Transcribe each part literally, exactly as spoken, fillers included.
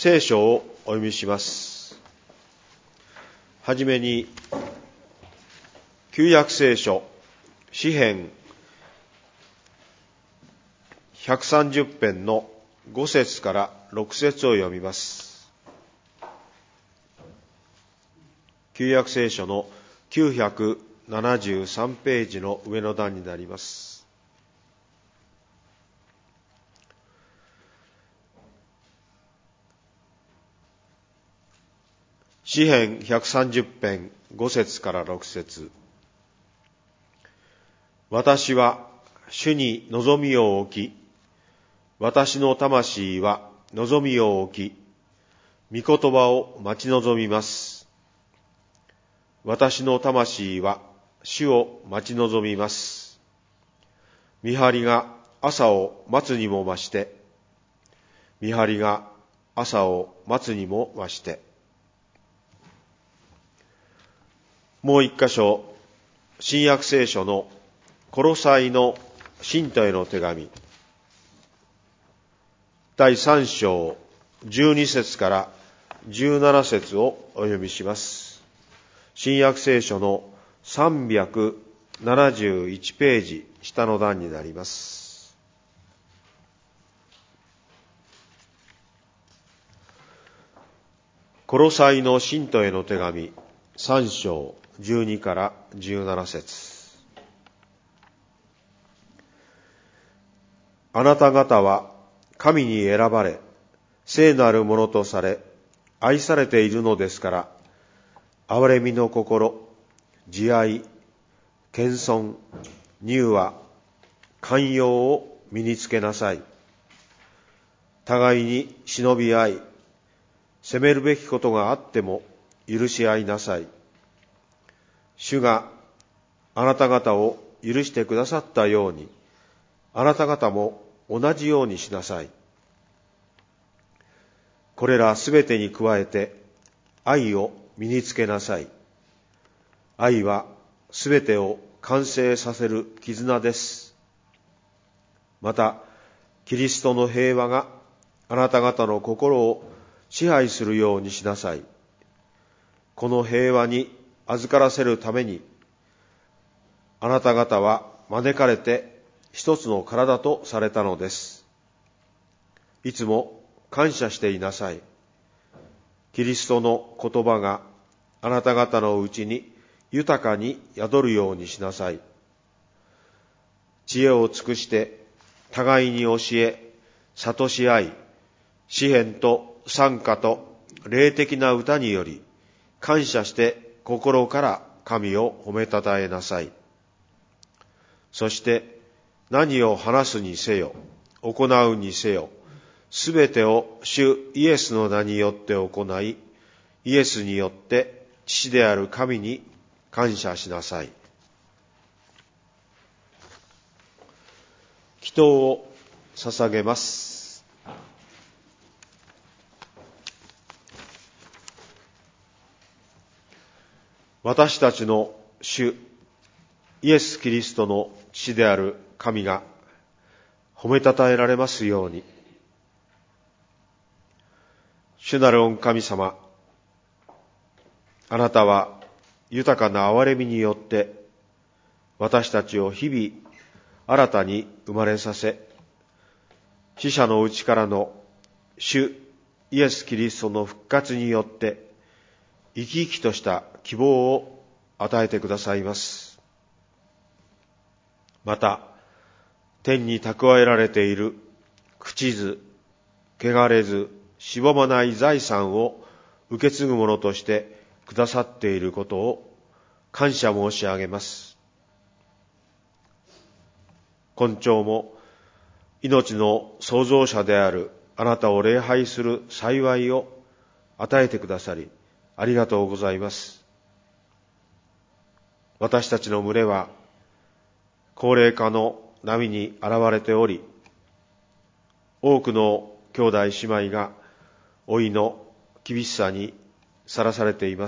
聖書をお読みします。はじめに、旧約聖書、詩編ひゃくさんじゅっぺんのご節からろく節を読みます。旧約聖書のきゅうひゃくななじゅうさんページの上の段になります。詩編ひゃくさんじゅっぺんご節からろく節。私は主に望みを置き、私の魂は望みを置き、御言葉を待ち望みます。私の魂は主を待ち望みます。見張りが朝を待つにも増して、見張りが朝を待つにも増して。もう一箇所、新約聖書のコロサイの信徒への手紙、だいさん章じゅうに節からじゅうなな節をお読みします。新約聖書のさんびゃくななじゅういちページ下の段になります。コロサイの信徒への手紙さん章じゅうにからじゅうなな節。あなた方は神に選ばれ、聖なるものとされ、愛されているのですから、憐れみの心、慈愛、謙遜、柔和、寛容を身につけなさい。互いに忍び合い、責めるべきことがあっても許し合いなさい。主があなた方を許してくださったように、あなた方も同じようにしなさい。これらすべてに加えて愛を身につけなさい。愛はすべてを完成させる絆です。また、キリストの平和があなた方の心を支配するようにしなさい。この平和に預からせるために、あなた方は招かれて一つの体とされたのです。いつも感謝していなさい。キリストの言葉があなた方のうちに豊かに宿るようにしなさい。知恵を尽くして互いに教え、諭し合い、詩編と賛歌と霊的な歌により、感謝して心から神を褒めたたえなさい。そして何を話すにせよ、行うにせよ、すべてを主イエスの名によって行い、イエスによって父である神に感謝しなさい。祈祷を捧げます。私たちの主イエス・キリストの父である神が褒めたたえられますように。主なる御神様、あなたは豊かな憐れみによって私たちを日々新たに生まれさせ、死者のうちからの主イエス・キリストの復活によって生き生きとした希望を与えてくださいます。また、天に蓄えられている朽ちず、汚れず、しぼまない財産を受け継ぐものとしてくださっていることを感謝申し上げます。今朝も命の創造者であるあなたを礼拝する幸いを与えてくださり、ありがとうございます。私たちの群れは高齢化の波に現れており、多くの兄弟姉妹が老いの厳しさにさらされています。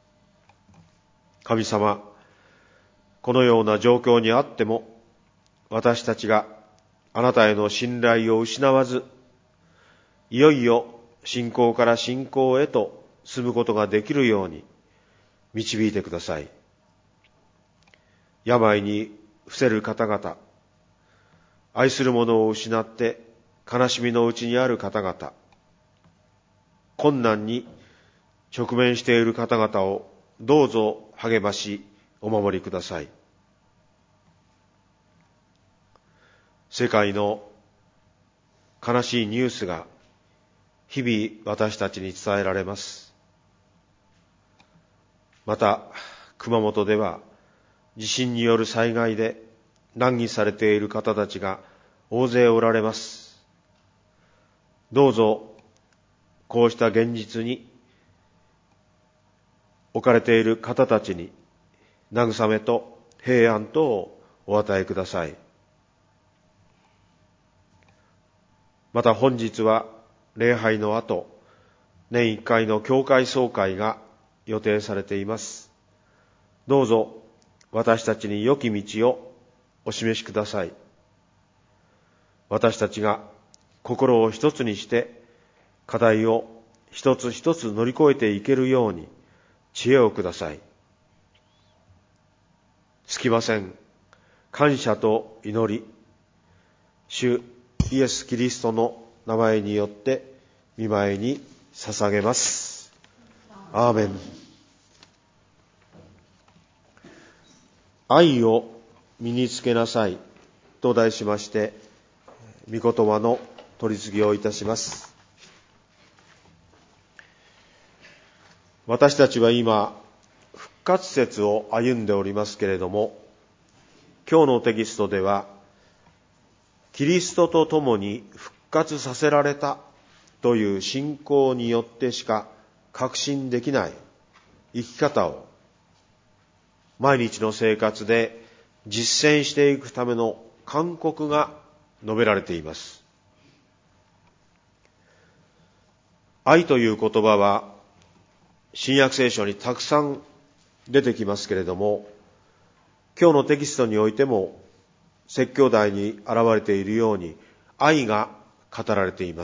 神様、このような状況にあっても、私たちがあなたへの信頼を失わず、いよいよ信仰から信仰へと進むことができるように導いてください。病に伏せる方々、愛する者を失って悲しみのうちにある方々、困難に直面している方々をどうぞ励ましお守りください。世界の悲しいニュースが日々私たちに伝えられます。また熊本では地震による災害で難儀されている方たちが大勢おられます。どうぞこうした現実に置かれている方たちに慰めと平安とをお与えください。また本日は礼拝の後、年一回の教会総会が予定されています。どうぞ私たちに良き道をお示しください。私たちが心を一つにして課題を一つ一つ乗り越えていけるように知恵をください。つきません。感謝と祈り、主イエス・キリストの名前によって御前に捧げます。アーメン。愛を身につけなさいと題しまして、御言葉の取り次ぎをいたします。私たちは今、復活節を歩んでおりますけれども、今日のテキストでは、キリストと共に復活させられたという信仰によってしか確信できない生き方を毎日の生活で実践していくための勧告が述べられています。愛という言葉は新約聖書にたくさん出てきますけれども、今日のテキストにおいても説教題に現れているように愛が語られています。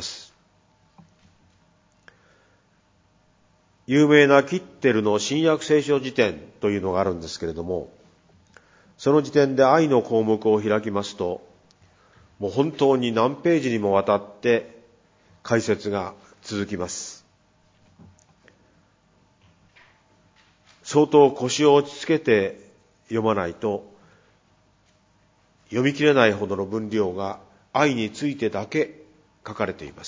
有名なキッテルの新約聖書辞典というのがあるんですけれども、その辞典で愛の項目を開きますと、もう本当に何ページにもわたって解説が続きます。相当腰を落ち着けて読まないと読み切れないほどの分量が愛についてだけ書かれています。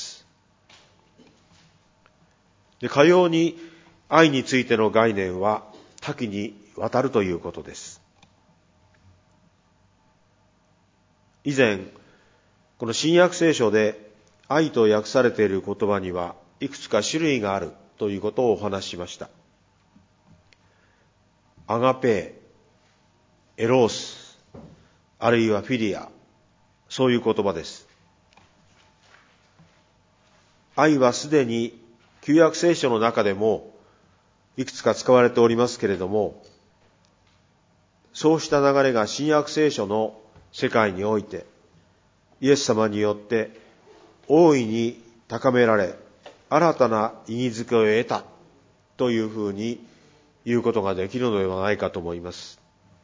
で、かように愛についての概念は多岐にわたるということです。以前、この新約聖書で愛と訳されている言葉にはいくつか種類があるということをお話ししました。アガペー、エロース、あるいはフィリア、そういう言葉です。愛はすでに旧約聖書の中でもいくつか使われておりますけれども、そうした流れが新約聖書の世界においてイエス様によって大いに高められ、新たな意義づけを得たというふうに言うことができるのではないかと思います。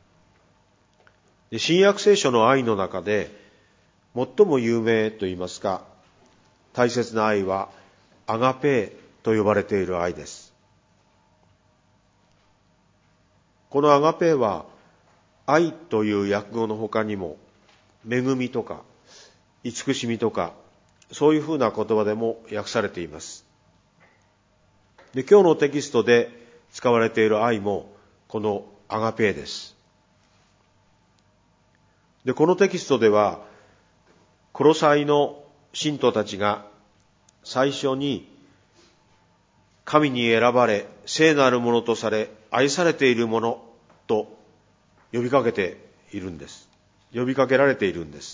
新約聖書の愛の中で最も有名といいますか大切な愛はアガペーと呼ばれている愛です。このアガペーは愛という訳語の他にも恵みとか慈しみとかそういうふうな言葉でも訳されています。で、今日のテキストで使われている愛もこのアガペーです。で、このテキストではコロサイの信徒たちが最初に神に選ばれ聖なるものとされ愛されているものと呼びかけているんです。呼びかけられているんです。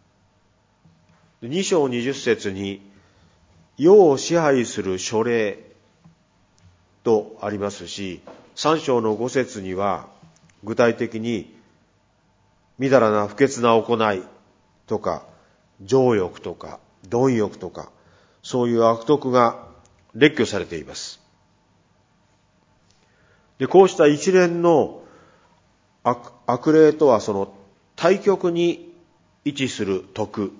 に章にじゅっ節に世を支配する書類とありますし、さん章のご節には具体的にみだらな不潔な行いとか情欲とか貪欲とかそういう悪徳が列挙されています。で、こうした一連の悪、悪霊とはその対極に位置する徳。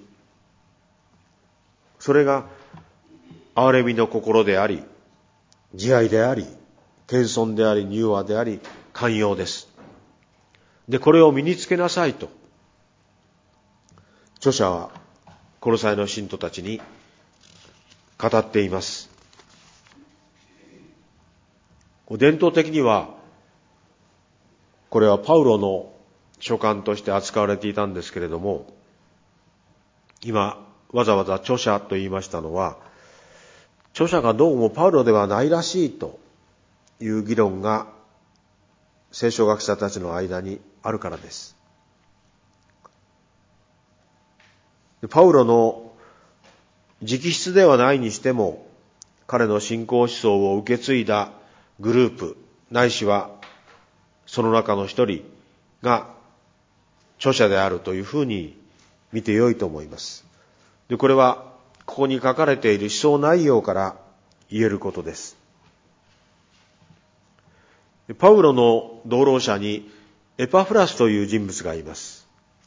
それが憐れみの心であり、慈愛であり、謙遜であり、柔和であり、寛容です。で、これを身につけなさいと、著者はコロサイの信徒たちに語っています。伝統的には、これはパウロの書簡として扱われていたんですけれども、今わざわざ著者と言いましたのは、著者がどうもパウロではないらしいという議論が聖書学者たちの間にあるからです。パウロの直筆ではないにしても、彼の信仰思想を受け継いだグループ、ないしはその中の一人が著者であるというふうに見てよいと思います。で、これはここに書かれている思想内容から言えることです。パウロの同労者にエパフラスという人物がいます。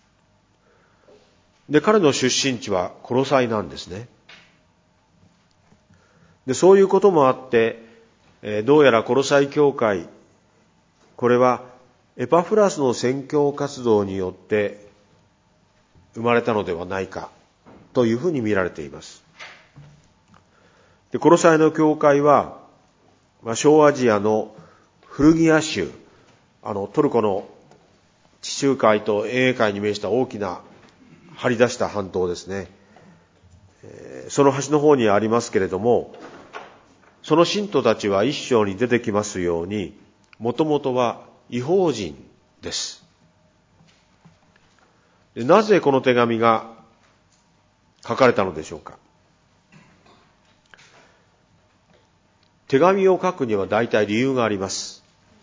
で、彼の出身地はコロサイなんですね。で、そういうこともあって、えー、どうやらコロサイ教会、これはエパフラスの宣教活動によって生まれたのではないかというふうに見られています。で、コロサイの教会は、まあ、小アジアのフルギア州、あのトルコの地中海とエーゲ海に面した大きな張り出した半島ですね。えー、その端の方にありますけれども、その信徒たちは一章に出てきますように、もともとは異邦人です。なぜこの手紙が書かれたのでしょうか。手紙を書くには大体理由があります。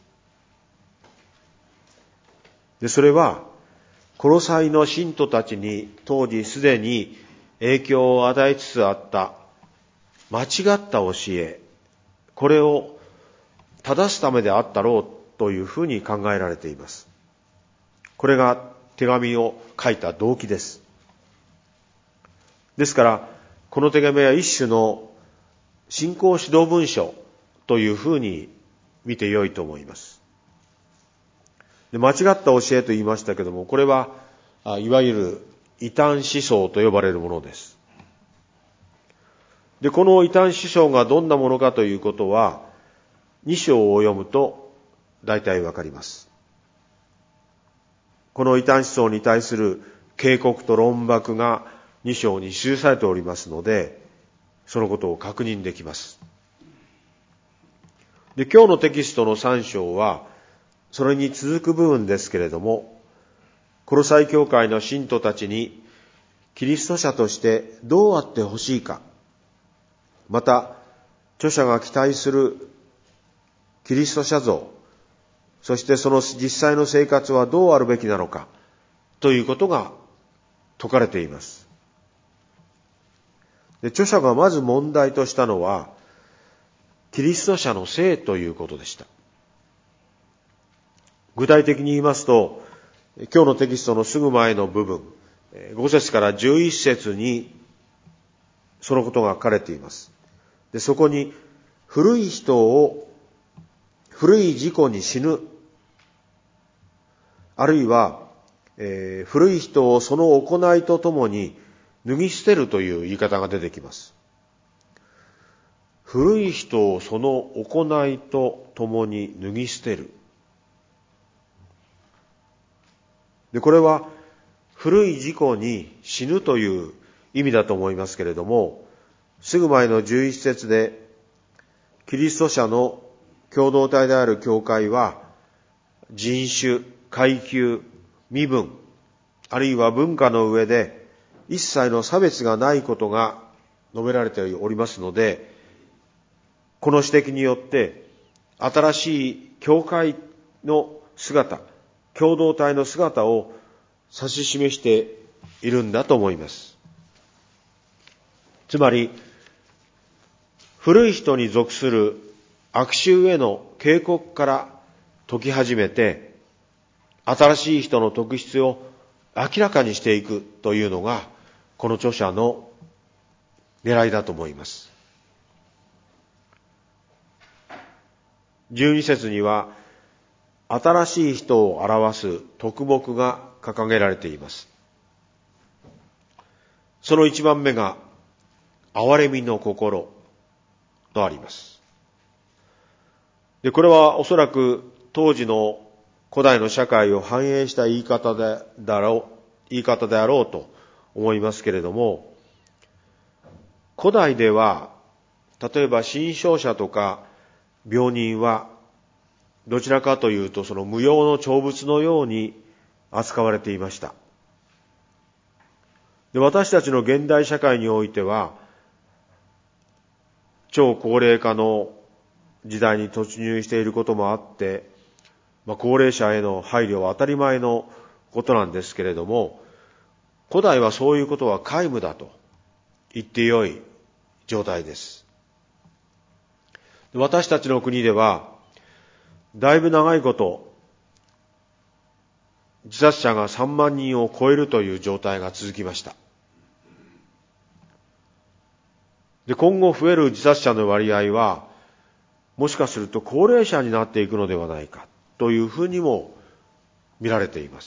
で、それはコロサイの信徒たちに当時すでに影響を与えつつあった間違った教え、これを正すためであったろうというふうに考えられています。これが手紙を書いた動機です。ですから、この手紙は一種の信仰指導文書というふうに見てよいと思います。で、間違った教えと言いましたけども、これはいわゆる異端思想と呼ばれるものです。で、この異端思想がどんなものかということは、に章を読むと大体わかります。この異端思想に対する警告と論駁がに章に記されておりますので、そのことを確認できます。で、今日のテキストのさん章は、それに続く部分ですけれども、コロサイ教会の信徒たちにキリスト者としてどうあってほしいか、また著者が期待するキリスト者像、そしてその実際の生活はどうあるべきなのかということが説かれています。で、著者がまず問題としたのはキリスト者の性ということでした。具体的に言いますと、今日のテキストのすぐ前の部分、ご節からじゅういち節にそのことが書かれています。で、そこに古い人を古い自己に死ぬ、あるいは、えー、古い人をその行いとともに脱ぎ捨てるという言い方が出てきます。古い人をその行いとともに脱ぎ捨てる。で、これは古い自己に死ぬという意味だと思いますけれども、すぐ前のじゅういち節でキリスト者の共同体である教会は人種、階級、身分、あるいは文化の上で一切の差別がないことが述べられておりますので、この指摘によって新しい教会の姿、共同体の姿を指し示しているんだと思います。つまり、 古い人に属する悪習への警告から解き始めて、新しい人の特質を明らかにしていくというのが、この著者の狙いだと思います。じゅうに節には、新しい人を表す徳目が掲げられています。その一番目が、憐れみの心とあります。で、これはおそらく当時の古代の社会を反映した言い方でだろう、言い方であろうと思いますけれども、古代では、例えば新生者とか病人は、どちらかというとその無用の長物のように扱われていました。で、私たちの現代社会においては、超高齢化の時代に突入していることもあって、まあ、高齢者への配慮は当たり前のことなんですけれども、古代はそういうことは皆無だと言ってよい状態です。私たちの国では、だいぶ長いこと、自殺者がさんまんにんを超えるという状態が続きました。で、今後増える自殺者の割合は、もしかすると高齢者になっていくのではないかというふうにも見られています。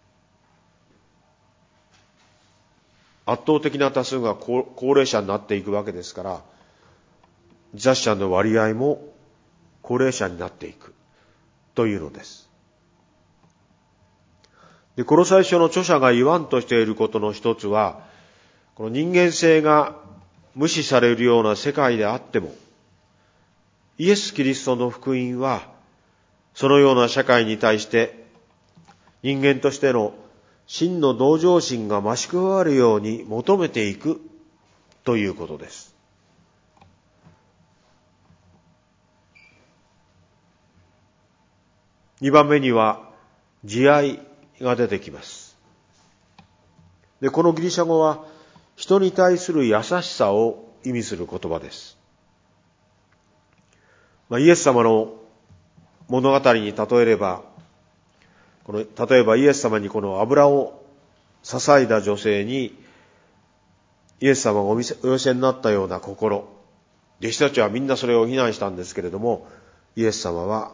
圧倒的な多数が高齢者になっていくわけですから、自殺者の割合も高齢者になっていくというのです。で、この最初の著者が言わんとしていることの一つは、この人間性が無視されるような世界であっても、イエス・キリストの福音は、そのような社会に対して、人間としての真の同情心が増し加わるように求めていくということです。二番目には、慈愛が出てきます。で、このギリシャ語は、人に対する優しさを意味する言葉です。まあ、イエス様の物語に例えれば、この例えばイエス様にこの油を注いだ女性に、イエス様がお寄せになったような心、弟子たちはみんなそれを非難したんですけれども、イエス様は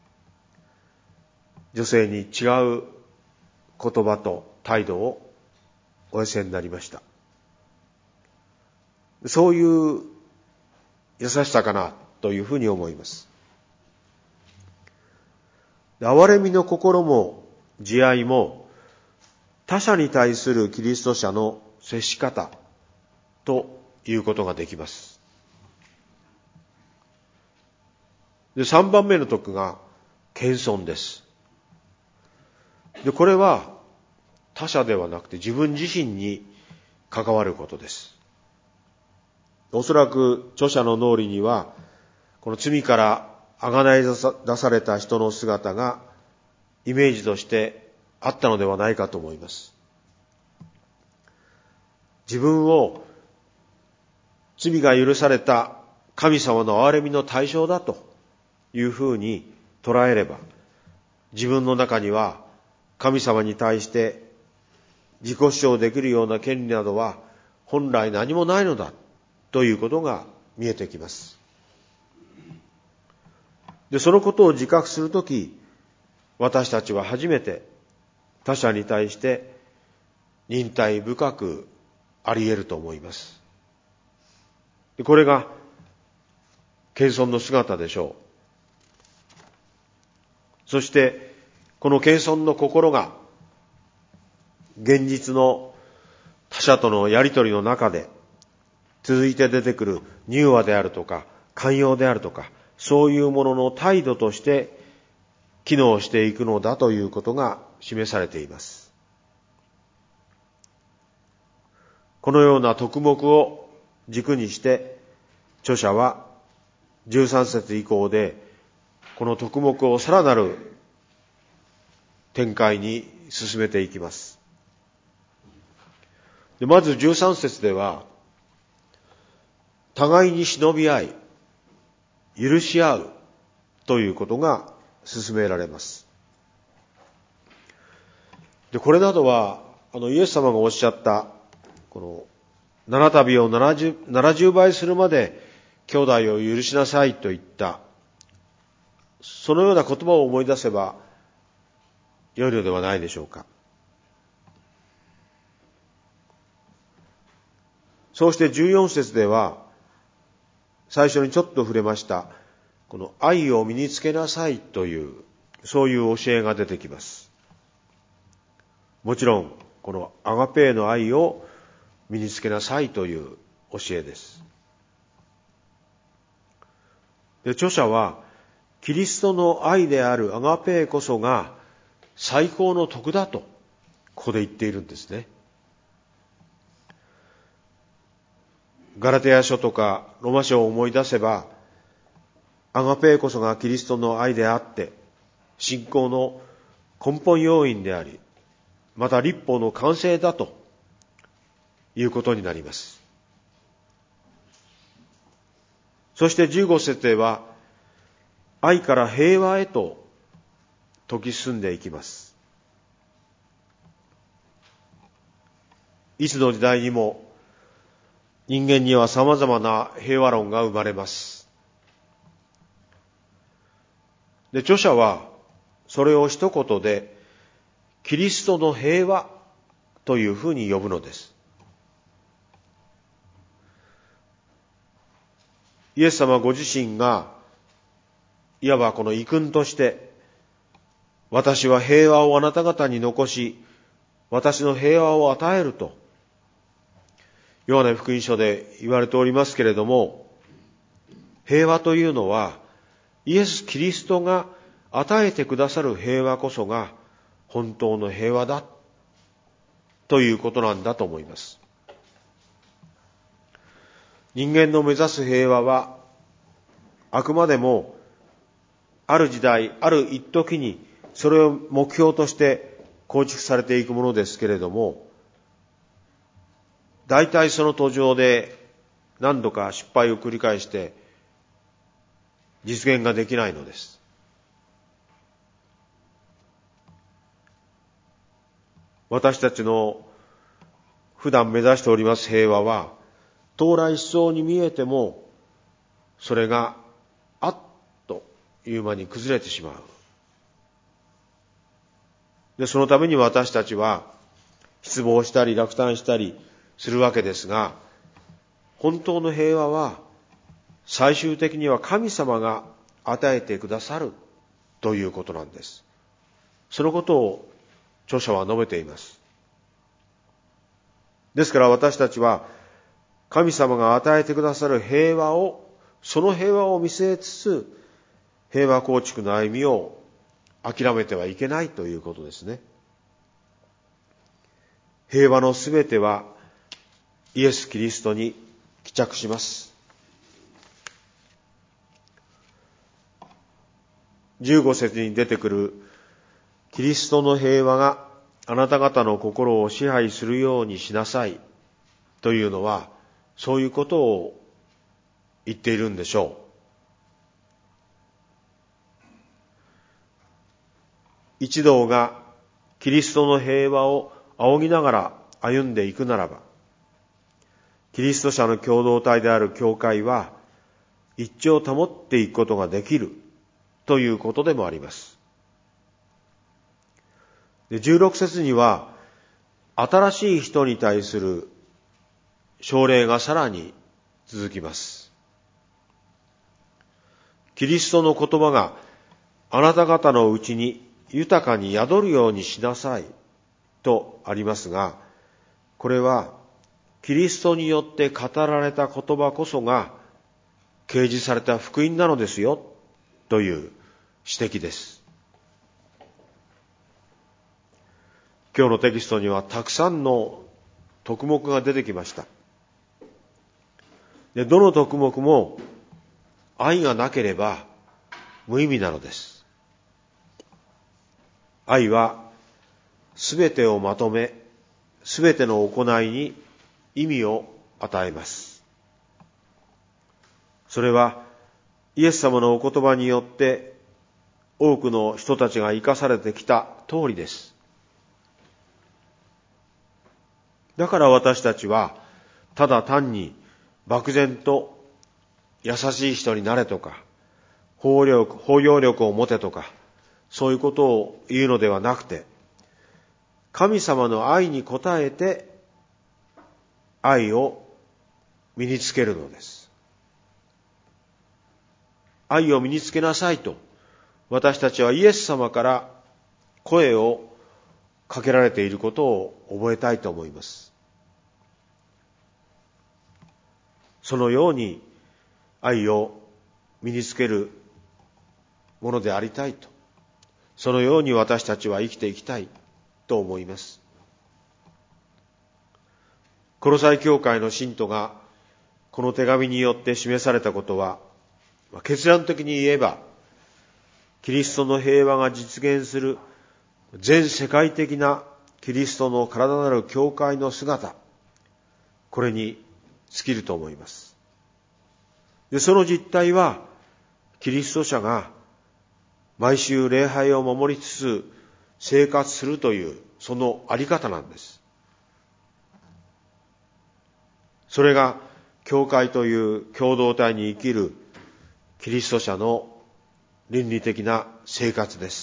女性に違う言葉と態度をお寄せになりました。そういう優しさかなというふうに思います。憐れみの心も慈愛も他者に対するキリスト者の接し方ということができます。で、さんばんめの徳が謙遜です。で、これは他者ではなくて自分自身に関わることです。おそらく著者の脳裏には、この罪からあがない出された人の姿がイメージとしてあったのではないかと思います。自分を罪が許された神様の憐れみの対象だというふうに捉えれば、自分の中には神様に対して自己主張できるような権利などは本来何もないのだということが見えてきます。で、そのことを自覚するとき、私たちは初めて他者に対して忍耐深くあり得ると思います。で、これが謙遜の姿でしょう。そしてこの謙遜の心が現実の他者とのやりとりの中で続いて出てくる柔和であるとか寛容であるとか、そういうものの態度として機能していくのだということが示されています。このような徳目を軸にして著者はじゅうさん節以降でこの徳目をさらなる展開に進めていきます。で、まずじゅうさん節では、 互いに忍び合い、許し合うということが進められます。で、これなどは、あの、イエス様がおっしゃった、この、七度を七十、七十倍するまで兄弟を許しなさいといった、そのような言葉を思い出せば良いのではないでしょうか。そうしてじゅうよん節では、最初にちょっと触れました、この愛を身につけなさいという、そういう教えが出てきます。もちろん、このアガペーの愛を身につけなさいという教えです。で、著者は、キリストの愛であるアガペーこそが最高の徳だと、ここで言っているんですね。ガラテヤ書とかロマ書を思い出せば、アガペーこそがキリストの愛であって、信仰の根本要因であり、また律法の完成だということになります。そしてじゅうご節では、愛から平和へと解き進んでいきます。いつの時代にも人間には様々な平和論が生まれます。で、著者はそれを一言でキリストの平和というふうに呼ぶのです。イエス様ご自身がいわばこの遺訓として、私は平和をあなた方に残し、私の平和を与えると、ヨハネ福音書で言われておりますけれども、平和というのは、イエス・キリストが与えてくださる平和こそが本当の平和だということなんだと思います。人間の目指す平和は、あくまでもある時代、ある一時にそれを目標として構築されていくものですけれども、大体その途上で何度か失敗を繰り返して実現ができないのです。私たちの普段目指しております平和は、到来しそうに見えても、それがあっという間に崩れてしまう。で、そのために私たちは失望したり落胆したりするわけですが、本当の平和は最終的には神様が与えてくださるということなんです。そのことを著者は述べています。ですから私たちは神様が与えてくださる平和を、その平和を見据えつつ、平和構築の歩みを諦めてはいけないということですね。平和のすべてはイエス・キリストに帰着します。じゅうご節に出てくるキリストの平和があなた方の心を支配するようにしなさいというのは、そういうことを言っているんでしょう。一同がキリストの平和を仰ぎながら歩んでいくならば、キリスト者の共同体である教会は一致を保っていくことができるということでもあります。で、じゅうろく節には新しい人に対する奨励がさらに続きます。キリストの言葉があなた方のうちに豊かに宿るようにしなさいとありますが、これはキリストによって語られた言葉こそが掲示された福音なのですよという指摘です。今日のテキストにはたくさんの徳目が出てきました。で、どの徳目も愛がなければ無意味なのです。愛はすべてをまとめ、すべての行いに意味を与えます。 それはイエス様のお言葉によって多くの人たちが生かされてきた通りです。だから私たちはただ単に漠然と優しい人になれとか包容力、包容力を持てとかそういうことを言うのではなくて、神様の愛に応えて愛を身につけるのです。愛を身につけなさいと私たちはイエス様から声をかけられていることを覚えたいと思います。そのように愛を身につけるものでありたいと、そのように私たちは生きていきたいと思います。コロサイ教会の信徒がこの手紙によって示されたことは、結論的に言えばキリストの平和が実現する全世界的なキリストの体なる教会の姿、これに尽きると思います。で、その実態はキリスト者が毎週礼拝を守りつつ生活するというそのあり方なんです。それが教会という共同体に生きるキリスト者の倫理的な生活です。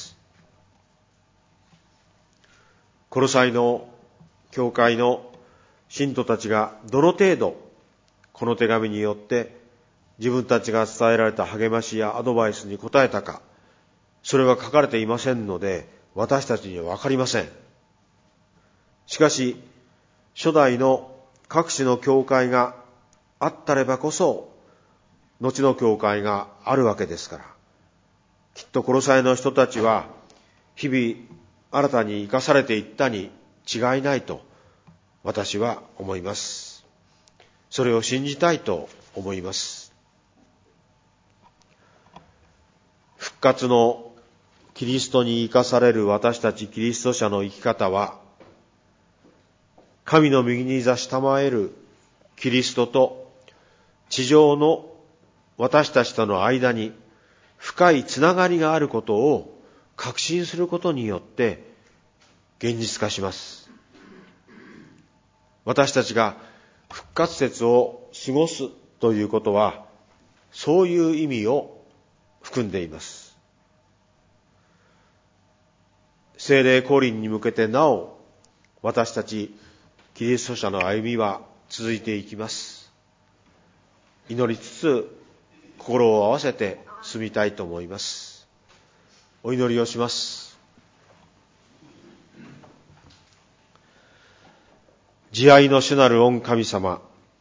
コロサイの教会の信徒たちがどの程度この手紙によって自分たちが伝えられた励ましやアドバイスに応えたか、それは書かれていませんので私たちにはわかりません。しかし初代の各種の教会があったればこそ後の教会があるわけですから、きっとコロサイの人たちは日々新たに生かされていったに違いないと私は思います。それを信じたいと思います。復活のキリストに生かされる私たちキリスト者の生き方は、神の右に座したまえるキリストと地上の私たちとの間に深いつながりがあることを確信することによって現実化します。私たちが復活節を過ごすということはそういう意味を含んでいます。聖霊降臨に向けてなお私たちキリスト者の歩みは続いていきます。祈りつつ心を合わせて進みたいと思います。お祈りをします。慈愛の主なる御神様、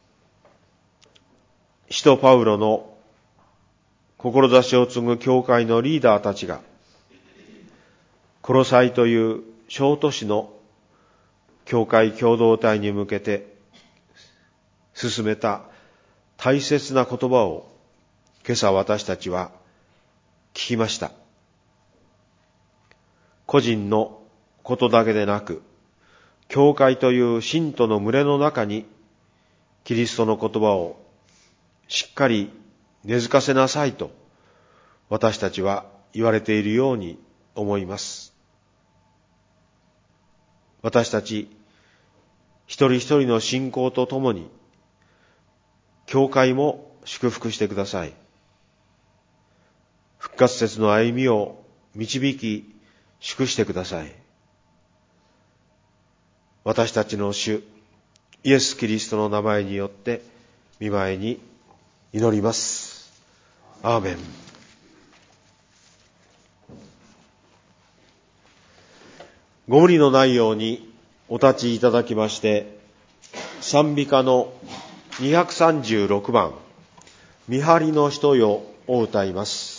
使徒パウロの志を継ぐ教会のリーダーたちがコロサイという小都市の教会共同体に向けて進めた大切な言葉を今朝私たちは聞きました。個人のことだけでなく、教会という信徒の群れの中にキリストの言葉をしっかり根付かせなさいと私たちは言われているように思います。私たち一人一人の信仰とともに教会も祝福してください。復活節の歩みを導き祝してください。私たちの主イエス・キリストの名前によって御前に祈ります。アーメン。ご無理のないようにお立ちいただきまして、賛美歌のにひゃくさんじゅうろくばん、見張りの人よを歌います。